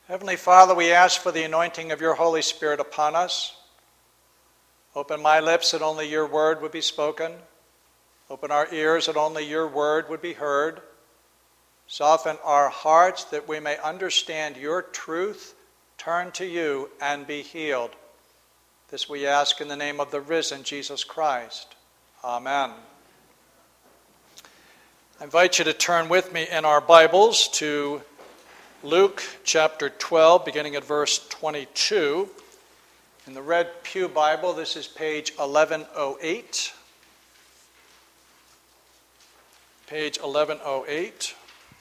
Heavenly Father, we ask for the anointing of your Holy Spirit upon us. Open my lips that only your word would be spoken. Open our ears that only your word would be heard. Soften our hearts that we may understand your truth, turn to you, and be healed. This we ask in the name of the risen Jesus Christ. Amen. I invite you to turn with me in our Bibles to Luke chapter 12, beginning at verse 22. In the Red Pew Bible, this is page 1108. Page 1108.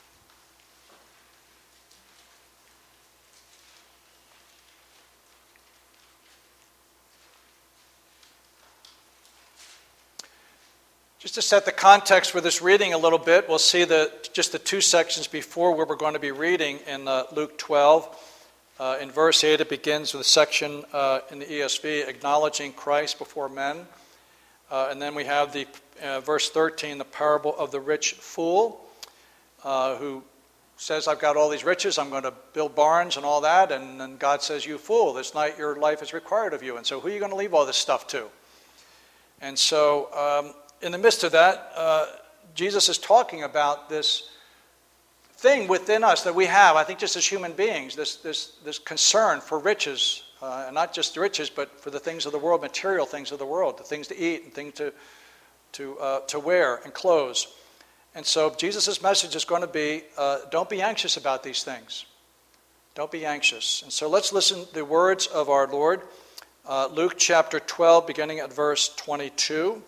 Just to set the context for this reading a little bit, we'll see just the two sections before where we're going to be reading in Luke 12. In verse 8, it begins with a section in the ESV, acknowledging Christ before men. And then we have the verse 13, the parable of the rich fool, who says, I've got all these riches, I'm going to build barns and all that. And then God says, you fool, this night your life is required of you. And so who are you going to leave all this stuff to? And so in the midst of that, Jesus is talking about this thing within us that we have, I think just as human beings, this concern for riches, and not just the riches, but for the things of the world, material things of the world, the things to eat and things to wear and clothes. And so Jesus' message is going to be, don't be anxious about these things. Don't be anxious. And so let's listen to the words of our Lord. Luke chapter 12, beginning at verse 22.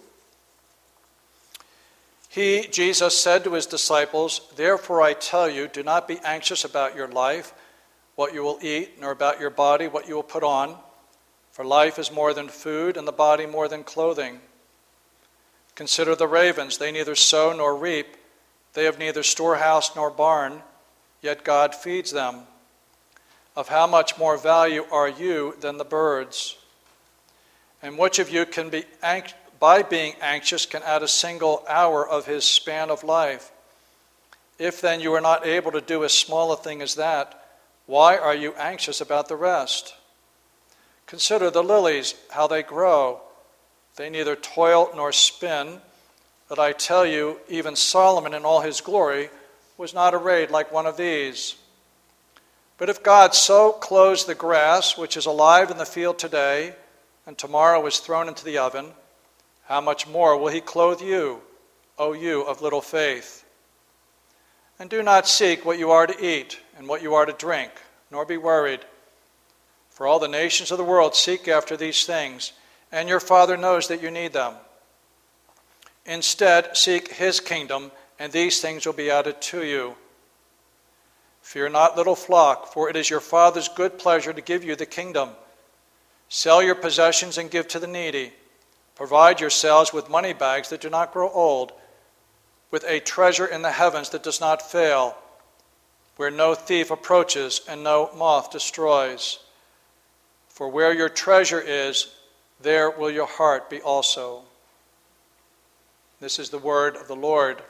He, Jesus, said to his disciples, therefore I tell you, do not be anxious about your life, what you will eat, nor about your body, what you will put on. For life is more than food, and the body more than clothing. Consider the ravens, they neither sow nor reap, they have neither storehouse nor barn, yet God feeds them. Of how much more value are you than the birds? And which of you can be by being anxious can add a single hour of his span of life? If then you are not able to do as small a thing as that, why are you anxious about the rest? Consider the lilies, how they grow. They neither toil nor spin, but I tell you, even Solomon in all his glory was not arrayed like one of these. But if God so clothes the grass, which is alive in the field today, and tomorrow is thrown into the oven, how much more will he clothe you, O you of little faith? And do not seek what you are to eat and what you are to drink, nor be worried. For all the nations of the world seek after these things, and your Father knows that you need them. Instead, seek his kingdom, and these things will be added to you. Fear not, little flock, for it is your Father's good pleasure to give you the kingdom. Sell your possessions and give to the needy. Provide yourselves with money bags that do not grow old, with a treasure in the heavens that does not fail, where no thief approaches and no moth destroys. For where your treasure is, there will your heart be also. This is the word of the Lord.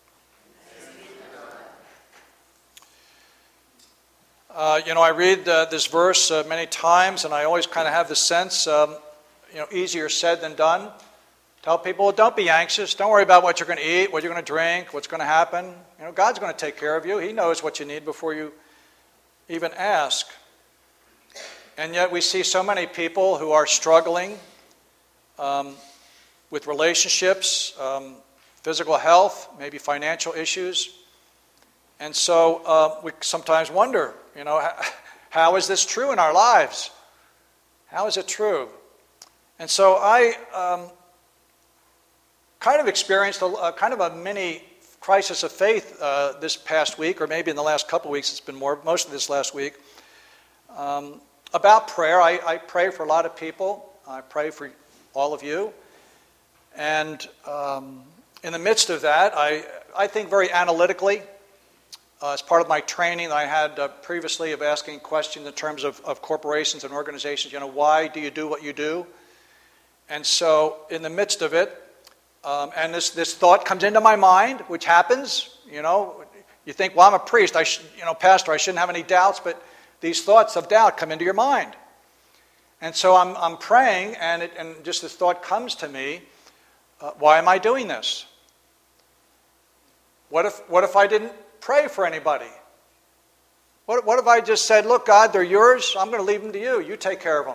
I read this verse many times, and I always kind of have the sense, easier said than done. Tell people, don't be anxious. Don't worry about what you're going to eat, what you're going to drink, what's going to happen. God's going to take care of you. He knows what you need before you even ask. And yet we see so many people who are struggling with relationships, physical health, maybe financial issues. And so we sometimes wonder, how is this true in our lives? How is it true? And so I kind of experienced a mini crisis of faith this past week, or maybe in the last couple of weeks. It's been most of this last week. About prayer, I pray for a lot of people. I pray for all of you. And in the midst of that, I think very analytically. As part of my training I had previously of asking questions in terms of corporations and organizations, why do you do what you do? And so in the midst of it, and this thought comes into my mind, which happens, you think, well, I'm a priest, pastor, I shouldn't have any doubts, but these thoughts of doubt come into your mind. And so I'm praying, and just this thought comes to me, why am I doing this? What if I didn't pray for anybody? What if I just said, look, God, they're yours. I'm going to leave them to you. You take care of them.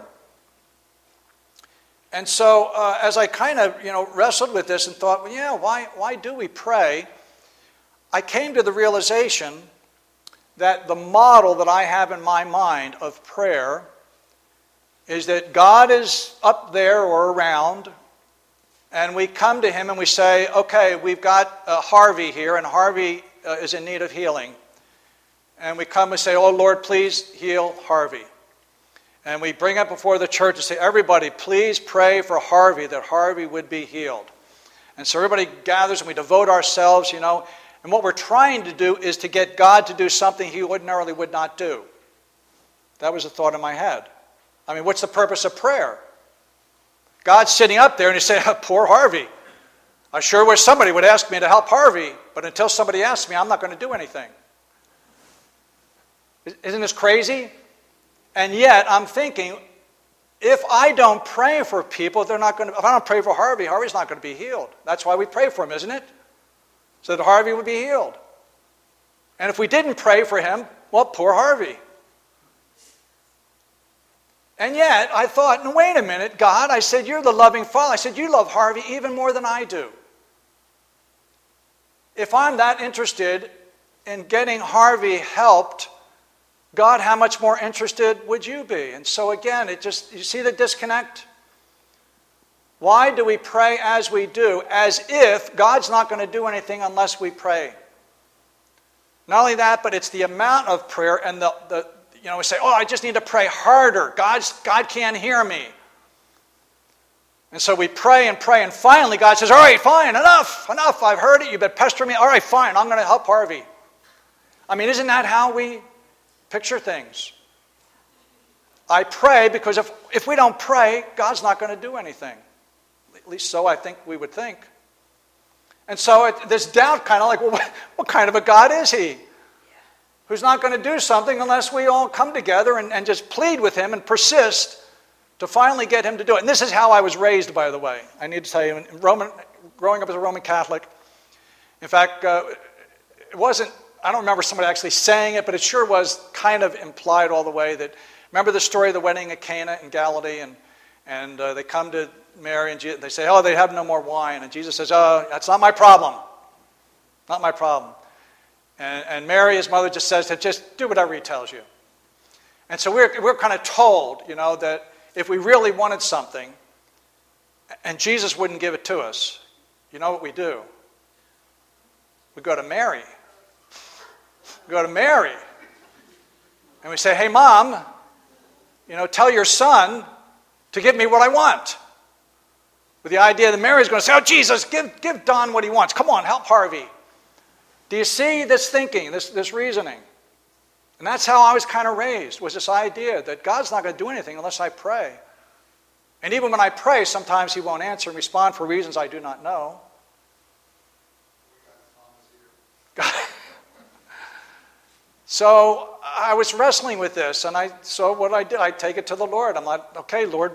And so as I kind of wrestled with this and thought, well, yeah, why do we pray? I came to the realization that the model that I have in my mind of prayer is that God is up there or around, and we come to him and we say, okay, we've got Harvey here, and Harvey is in need of healing. And we come and say, oh, Lord, please heal Harvey. And we bring it before the church and say, everybody, please pray for Harvey, that Harvey would be healed. And so everybody gathers and we devote ourselves, and what we're trying to do is to get God to do something he ordinarily would not do. That was a thought in my head. I mean, what's the purpose of prayer? God's sitting up there and he's saying, oh, poor Harvey. I sure wish somebody would ask me to help Harvey, but until somebody asks me, I'm not going to do anything. Isn't this crazy? And yet, I'm thinking, if I don't pray for people, if I don't pray for Harvey, Harvey's not going to be healed. That's why we pray for him, isn't it? So that Harvey would be healed. And if we didn't pray for him, well, poor Harvey. And yet, I thought, no, wait a minute, God. I said, you're the loving Father. I said, you love Harvey even more than I do. If I'm that interested in getting Harvey helped, God, how much more interested would you be? And so again, you see the disconnect? Why do we pray as we do? As if God's not going to do anything unless we pray. Not only that, but it's the amount of prayer and we say, oh, I just need to pray harder. God can't hear me. And so we pray, and finally God says, all right, fine, enough, I've heard it, you've been pestering me, all right, fine, I'm going to help Harvey. I mean, isn't that how we picture things? I pray because if we don't pray, God's not going to do anything. At least so I think we would think. And so this doubt kind of like, well, what kind of a God is he? Who's not going to do something unless we all come together and just plead with him and persist to finally get him to do it. And this is how I was raised, by the way. I need to tell you, growing up as a Roman Catholic, in fact, it wasn't, I don't remember somebody actually saying it, but it sure was kind of implied all the way that, remember the story of the wedding at Cana in Galilee, and they come to Mary and they say, oh, they have no more wine. And Jesus says, oh, that's not my problem. Not my problem. And Mary, his mother, just says, just do whatever he tells you. And so we're kind of told, that if we really wanted something, and Jesus wouldn't give it to us, you know what we do? We go to Mary. We go to Mary. And we say, hey, Mom, tell your son to give me what I want. With the idea that Mary's going to say, oh, Jesus, give Don what he wants. Come on, help Harvey. Do you see this thinking, this reasoning? And that's how I was kind of raised, was this idea that God's not going to do anything unless I pray. And even when I pray, sometimes he won't answer and respond for reasons I do not know. So I was wrestling with this, and so what I did, I take it to the Lord. I'm like, okay, Lord,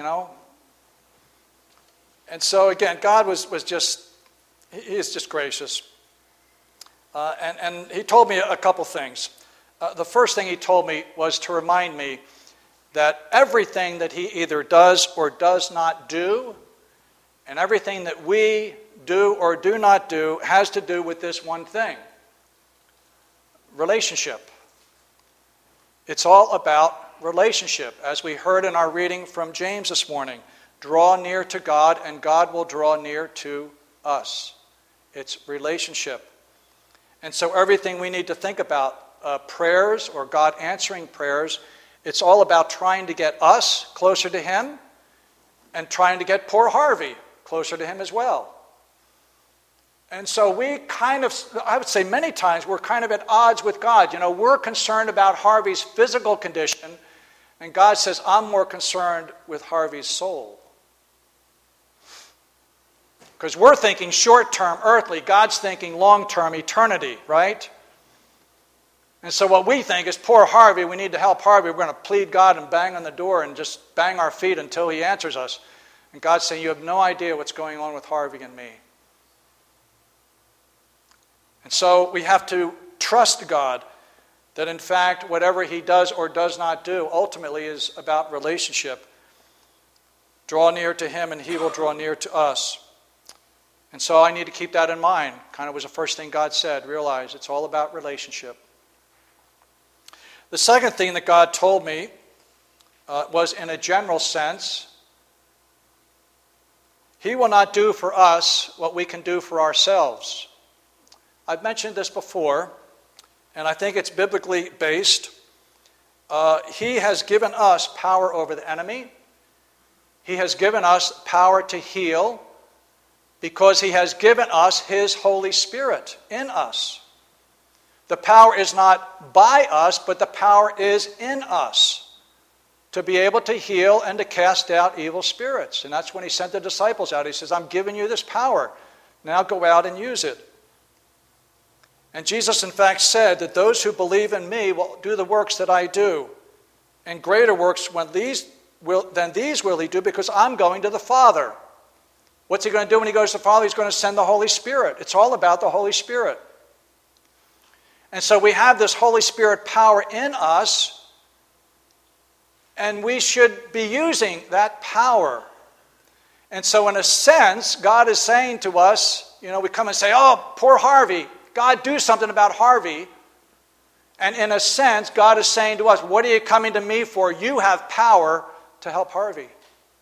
And so again, God he is just gracious. And he told me a couple things. The first thing he told me was to remind me that everything that he either does or does not do, and everything that we do or do not do, has to do with this one thing: relationship. It's all about relationship. As we heard in our reading from James this morning, draw near to God and God will draw near to us. It's relationship. And so everything we need to think about, prayers or God answering prayers, it's all about trying to get us closer to him and trying to get poor Harvey closer to him as well. And so we I would say many times, we're kind of at odds with God. We're concerned about Harvey's physical condition, and God says, I'm more concerned with Harvey's soul. Because we're thinking short-term, earthly. God's thinking long-term, eternity, right? And so what we think is, poor Harvey, we need to help Harvey. We're going to plead God and bang on the door and just bang our feet until he answers us. And God's saying, you have no idea what's going on with Harvey and me. And so we have to trust God that in fact whatever he does or does not do ultimately is about relationship. Draw near to him and he will draw near to us. And so I need to keep that in mind. Kind of was the first thing God said. Realize it's all about relationship. The second thing that God told me was in a general sense, he will not do for us what we can do for ourselves. I've mentioned this before, and I think it's biblically based. He has given us power over the enemy. He has given us power to heal because he has given us his Holy Spirit in us. The power is not by us, but the power is in us to be able to heal and to cast out evil spirits. And that's when he sent the disciples out. He says, I'm giving you this power. Now go out and use it. And Jesus, in fact, said that those who believe in me will do the works that I do. And greater works than these will he do, because I'm going to the Father. What's he going to do when he goes to the Father? He's going to send the Holy Spirit. It's all about the Holy Spirit. And so we have this Holy Spirit power in us, and we should be using that power. And so in a sense, God is saying to us, we come and say, oh, poor Harvey. God, do something about Harvey. And in a sense, God is saying to us, what are you coming to me for? You have power to help Harvey.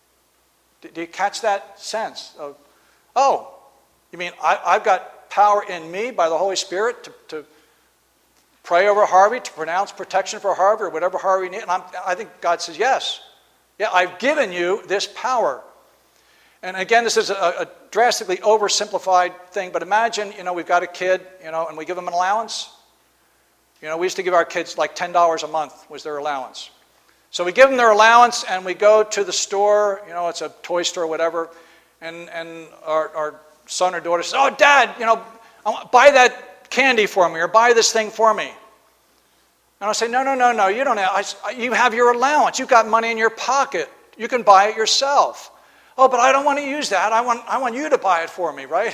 Do you catch that sense of, oh, you mean I've got power in me by the Holy Spirit to pray over Harvey, to pronounce protection for Harvey, or whatever Harvey needs? And I think God says, yes. Yeah, I've given you this power. And again, this is a drastically oversimplified thing, but imagine, we've got a kid, and we give them an allowance. We used to give our kids like $10 a month was their allowance. So we give them their allowance, and we go to the store, it's a toy store or whatever, and our son or daughter says, oh, Dad, buy that candy for me, or buy this thing for me. And I'll say, no, you don't have, you have your allowance. You've got money in your pocket. You can buy it yourself. Oh, but I don't want to use that. I want you to buy it for me, right?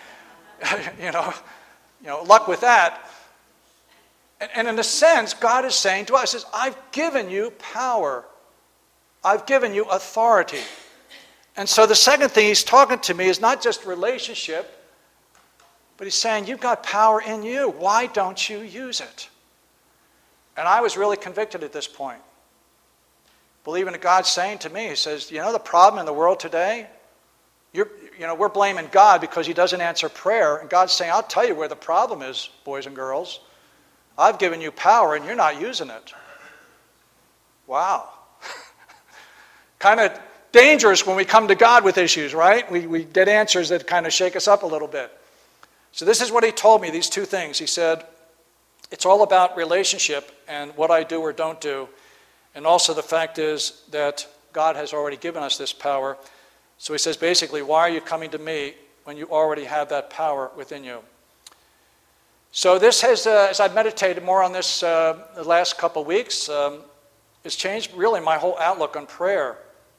Luck with that. And in a sense, God is saying to us, I've given you power. I've given you authority. And so the second thing he's talking to me is not just relationship, but he's saying, you've got power in you. Why don't you use it? And I was really convicted at this point. Believing that God's saying to me, he says, the problem in the world today? We're blaming God because he doesn't answer prayer. And God's saying, I'll tell you where the problem is, boys and girls. I've given you power and you're not using it. Wow. Kind of dangerous when we come to God with issues, right? We get answers that kind of shake us up a little bit. So this is what he told me, these two things. He said, it's all about relationship and what I do or don't do. And also the fact is that God has already given us this power. So he says, basically, why are you coming to me when you already have that power within you? So this has, as I've meditated more on this the last couple of weeks, it's changed really my whole outlook on prayer.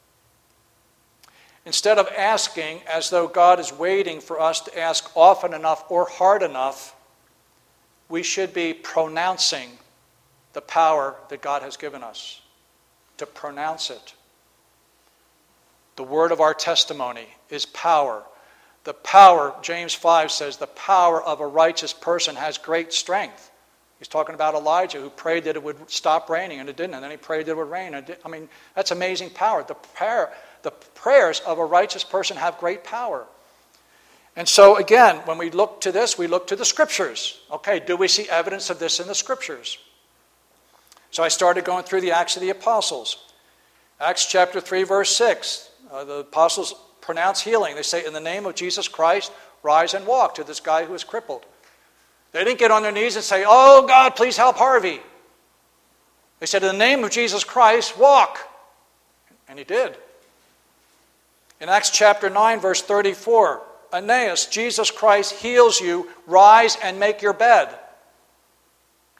Instead of asking as though God is waiting for us to ask often enough or hard enough, we should be pronouncing the power that God has given us. To pronounce it. The word of our testimony is power. The power, James 5 says, the power of a righteous person has great strength. He's talking about Elijah, who prayed that it would stop raining, and it didn't. And then he prayed that it would rain. That's amazing power. The prayers of a righteous person have great power. And so, again, when we look to this, we look to the Scriptures. Okay, do we see evidence of this in the Scriptures? So I started going through the Acts of the Apostles. Acts chapter 3, verse 6. The apostles pronounce healing. They say, in the name of Jesus Christ, rise and walk, to this guy who is crippled. They didn't get on their knees and say, oh, God, please help Harvey. They said, in the name of Jesus Christ, walk. And he did. In Acts chapter 9, verse 34, Aeneas, Jesus Christ heals you, rise and make your bed.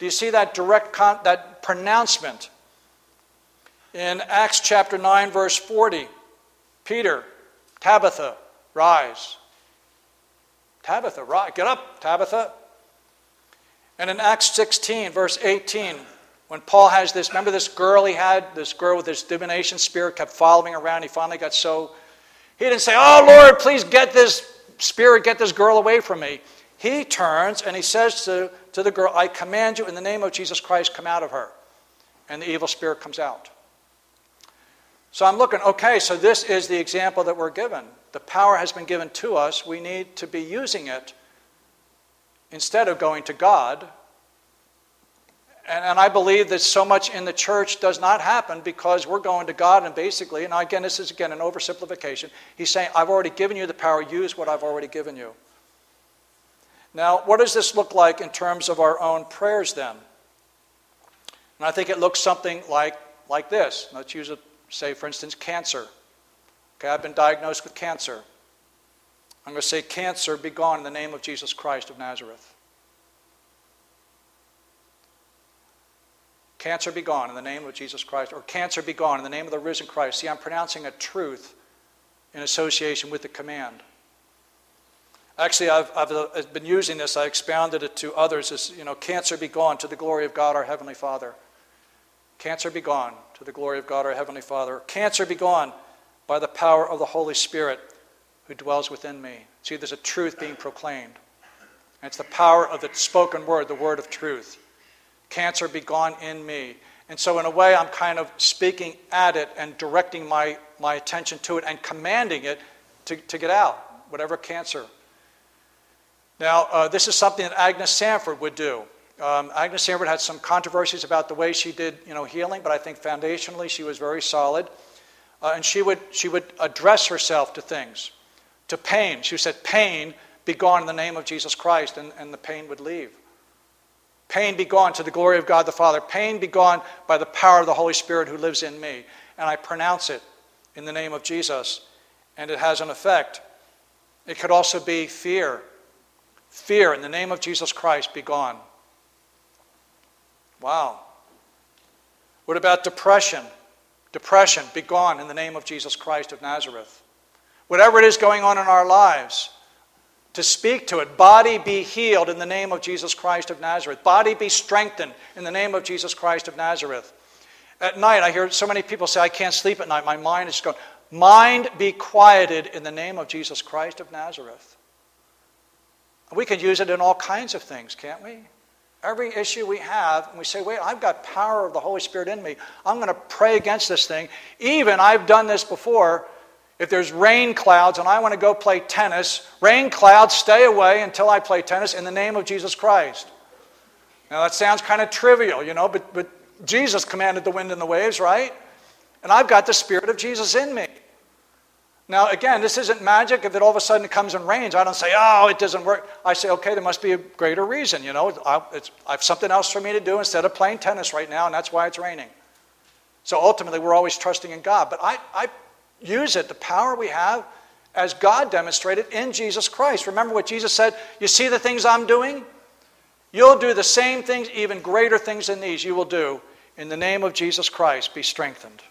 Do you see that that pronouncement? In Acts chapter 9, verse 40, Peter, Tabitha, rise. Tabitha, rise. Get up, Tabitha. And in Acts 16, verse 18, when Paul has this, remember this girl he had, this girl with this divination spirit kept following around. He finally got so, he didn't say, oh Lord, please get this spirit, get this girl away from me. He turns and he says to the girl, I command you in the name of Jesus Christ, come out of her. And the evil spirit comes out. So I'm looking, okay, so this is the example that we're given. The power has been given to us. We need to be using it instead of going to God. And I believe that so much in the church does not happen because we're going to God and basically, and again, this is again an oversimplification, he's saying, I've already given you the power, use what I've already given you. Now, what does this look like in terms of our own prayers then? And I think it looks something like this. Let's use it, say, for instance, cancer. Okay, I've been diagnosed with cancer. I'm going to say, cancer, be gone in the name of Jesus Christ of Nazareth. Cancer, be gone in the name of Jesus Christ. Or cancer, be gone in the name of the risen Christ. See, I'm pronouncing a truth in association with the command. Actually, I've been using this. I expounded it to others as, cancer be gone to the glory of God our Heavenly Father. Cancer be gone to the glory of God our Heavenly Father. Cancer be gone by the power of the Holy Spirit who dwells within me. See, there's a truth being proclaimed. And it's the power of the spoken word, the word of truth. Cancer be gone in me. And so in a way, I'm kind of speaking at it and directing my attention to it and commanding it to get out, whatever cancer. Now, this is something that Agnes Sanford would do. Agnes Sanford had some controversies about the way she did, healing, but I think foundationally she was very solid. And she would address herself to things, to pain. She said, pain, be gone in the name of Jesus Christ, and the pain would leave. Pain be gone to the glory of God the Father. Pain be gone by the power of the Holy Spirit who lives in me. And I pronounce it in the name of Jesus, and it has an effect. It could also be fear. Fear in the name of Jesus Christ be gone. Wow. What about depression? Depression be gone in the name of Jesus Christ of Nazareth. Whatever it is going on in our lives, to speak to it. Body be healed in the name of Jesus Christ of Nazareth. Body be strengthened in the name of Jesus Christ of Nazareth. At night, I hear so many people say, I can't sleep at night. My mind is going. Mind be quieted in the name of Jesus Christ of Nazareth. We can use it in all kinds of things, can't we? Every issue we have, and we say, wait, I've got power of the Holy Spirit in me. I'm going to pray against this thing. Even, I've done this before, if there's rain clouds and I want to go play tennis, rain clouds, stay away until I play tennis in the name of Jesus Christ. Now that sounds kind of trivial, but Jesus commanded the wind and the waves, right? And I've got the Spirit of Jesus in me. Now, again, this isn't magic. If it all of a sudden comes and rains, I don't say, oh, it doesn't work. I say, okay, there must be a greater reason. I have something else for me to do instead of playing tennis right now, and that's why it's raining. So ultimately, we're always trusting in God. But I use it, the power we have, as God demonstrated in Jesus Christ. Remember what Jesus said, you see the things I'm doing? You'll do the same things, even greater things than these you will do. In the name of Jesus Christ, be strengthened.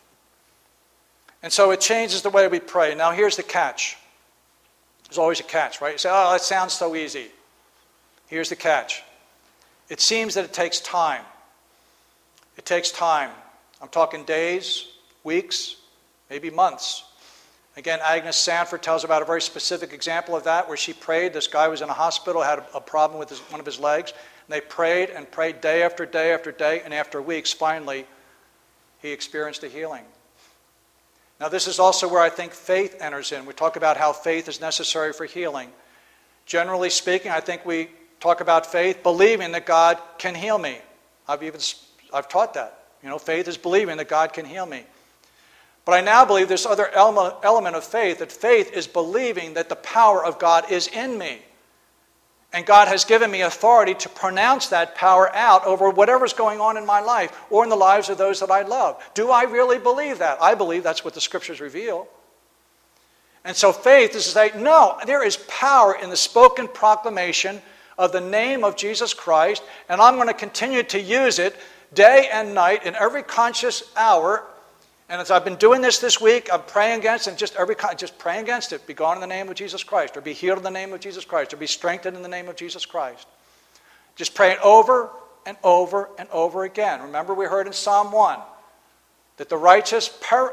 And so it changes the way we pray. Now here's the catch. There's always a catch, right? You say, oh, that sounds so easy. Here's the catch. It seems that it takes time. It takes time. I'm talking days, weeks, maybe months. Again, Agnes Sanford tells about a very specific example of that where she prayed. This guy was in a hospital, had a problem with one of his legs. And they prayed and prayed day after day after day. And after weeks, finally, he experienced a healing. Now, this is also where I think faith enters in. We talk about how faith is necessary for healing. Generally speaking, I think we talk about faith believing that God can heal me. I've taught that. Faith is believing that God can heal me. But I now believe this other element of faith, that faith is believing that the power of God is in me. And God has given me authority to pronounce that power out over whatever's going on in my life or in the lives of those that I love. Do I really believe that? I believe that's what the Scriptures reveal. And so faith is to say, no, there is power in the spoken proclamation of the name of Jesus Christ, and I'm going to continue to use it day and night in every conscious hour. And as I've been doing this week, I'm praying against it, and just praying against it. Be gone in the name of Jesus Christ, or be healed in the name of Jesus Christ, or be strengthened in the name of Jesus Christ. Just pray it over and over and over again. Remember, we heard in Psalm 1 that the righteous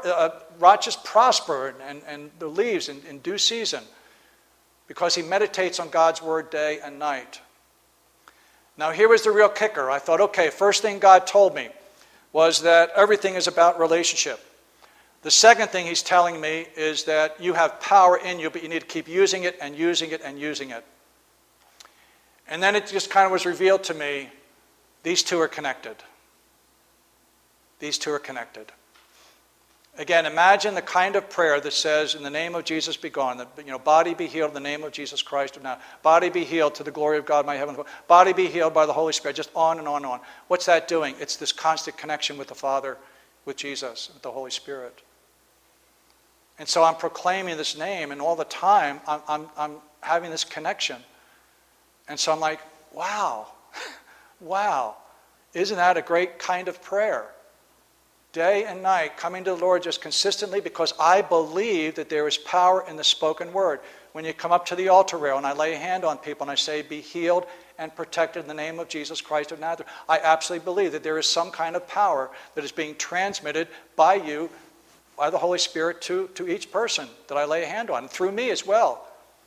prosper and believes in due season because he meditates on God's word day and night. Now, here was the real kicker. I thought, okay, first thing God told me was that everything is about relationship. The second thing he's telling me is that you have power in you, but you need to keep using it and using it and using it. And then it just kind of was revealed to me, these two are connected. These two are connected. Again, imagine the kind of prayer that says, in the name of Jesus be gone. Body be healed in the name of Jesus Christ of now. Body be healed to the glory of God, my heavenly Father. Body be healed by the Holy Spirit. Just on and on and on. What's that doing? It's this constant connection with the Father, with Jesus, with the Holy Spirit. And so I'm proclaiming this name, and all the time I'm having this connection. And so I'm like, wow, wow. Isn't that a great kind of prayer? Day and night, coming to the Lord just consistently, because I believe that there is power in the spoken word. When you come up to the altar rail and I lay a hand on people and I say, be healed and protected in the name of Jesus Christ of Nazareth, I absolutely believe that there is some kind of power that is being transmitted by you, by the Holy Spirit, to each person that I lay a hand on, and through me as well.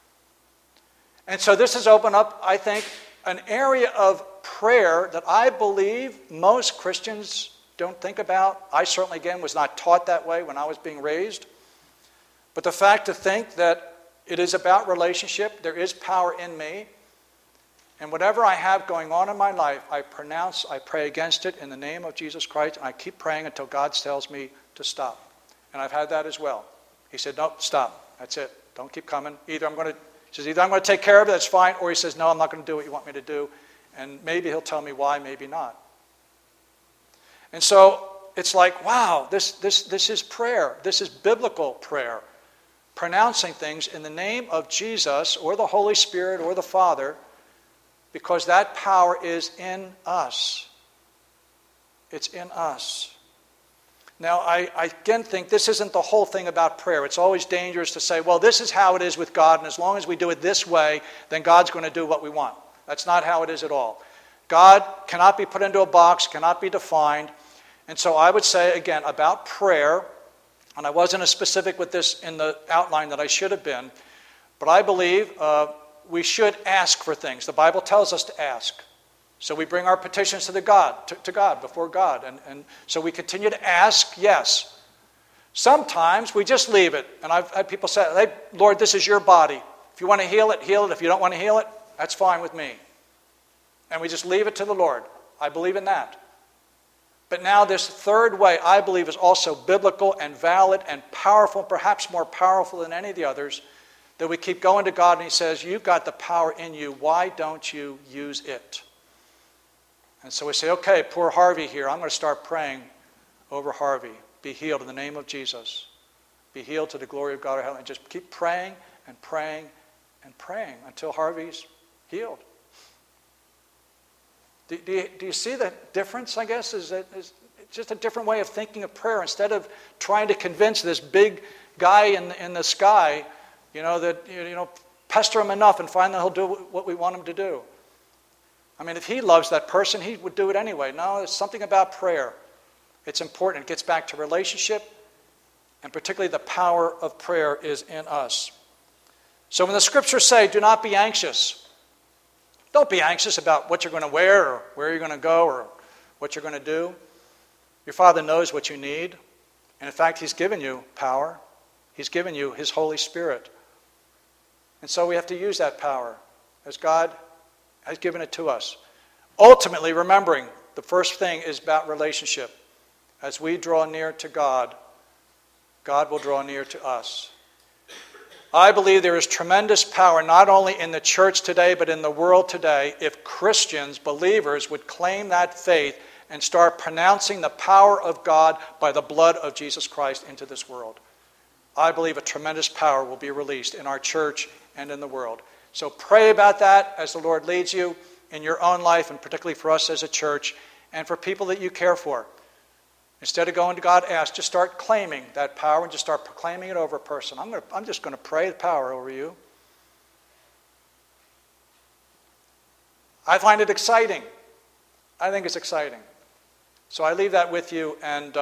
And so this has opened up, I think, an area of prayer that I believe most Christians don't think about. I certainly, again, was not taught that way when I was being raised. But the fact to think that it is about relationship, there is power in me, and whatever I have going on in my life, I pray against it in the name of Jesus Christ, and I keep praying until God tells me to stop. And I've had that as well. He said, no, stop. That's it. Don't keep coming. Either I'm going to take care of it, that's fine, or he says, no, I'm not going to do what you want me to do. And maybe he'll tell me why, maybe not. And so it's like, wow, this is prayer. This is biblical prayer. Pronouncing things in the name of Jesus or the Holy Spirit or the Father, because that power is in us. It's in us. Now, I again think this isn't the whole thing about prayer. It's always dangerous to say, well, this is how it is with God, and as long as we do it this way, then God's going to do what we want. That's not how it is at all. God cannot be put into a box, cannot be defined. And so I would say, again, about prayer, and I wasn't as specific with this in the outline that I should have been, but I believe we should ask for things. The Bible tells us to ask. So we bring our petitions to God, before God. And so we continue to ask, yes. Sometimes we just leave it. And I've had people say, hey, Lord, this is your body. If you want to heal it, heal it. If you don't want to heal it, that's fine with me. And we just leave it to the Lord. I believe in that. But now this third way, I believe, is also biblical and valid and powerful, perhaps more powerful than any of the others, that we keep going to God and he says, you've got the power in you. Why don't you use it? And so we say, okay, poor Harvey here. I'm going to start praying over Harvey. Be healed in the name of Jesus. Be healed to the glory of God. And just keep praying and praying and praying until Harvey's healed. Do you see the difference, I guess? Is just a different way of thinking of prayer. Instead of trying to convince this big guy in the sky, pester him enough and finally he'll do what we want him to do. I mean, if he loves that person, he would do it anyway. No, there's something about prayer. It's important. It gets back to relationship, and particularly the power of prayer is in us. So when the scriptures say, do not be anxious, don't be anxious about what you're going to wear or where you're going to go or what you're going to do. Your Father knows what you need. And in fact, he's given you power. He's given you his Holy Spirit. And so we have to use that power as God has given it to us. Ultimately, remembering the first thing is about relationship. As we draw near to God, God will draw near to us. I believe there is tremendous power not only in the church today, but in the world today, if Christians, believers, would claim that faith and start pronouncing the power of God by the blood of Jesus Christ into this world. I believe a tremendous power will be released in our church and in the world. So pray about that as the Lord leads you in your own life, and particularly for us as a church, and for people that you care for. Instead of going to God, ask, just start claiming that power and just start proclaiming it over a person. I'm just going to pray the power over you. I find it exciting. I think it's exciting. So I leave that with you, and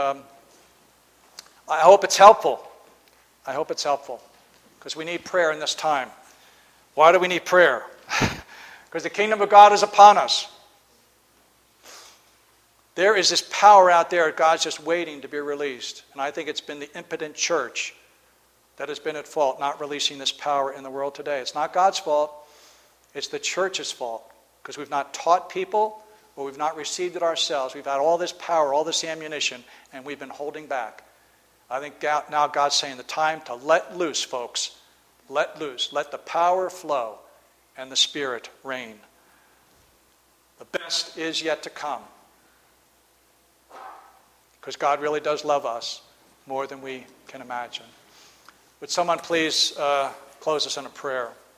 I hope it's helpful. I hope it's helpful, because we need prayer in this time. Why do we need prayer? Because the kingdom of God is upon us. There is this power out there, God's just waiting to be released. And I think it's been the impotent church that has been at fault, not releasing this power in the world today. It's not God's fault. It's the church's fault, because we've not taught people, or we've not received it ourselves. We've had all this power, all this ammunition, and we've been holding back. I think now God's saying the time to let loose, folks. Let loose. Let the power flow and the Spirit reign. The best is yet to come, because God really does love us more than we can imagine. Would someone please close us in a prayer?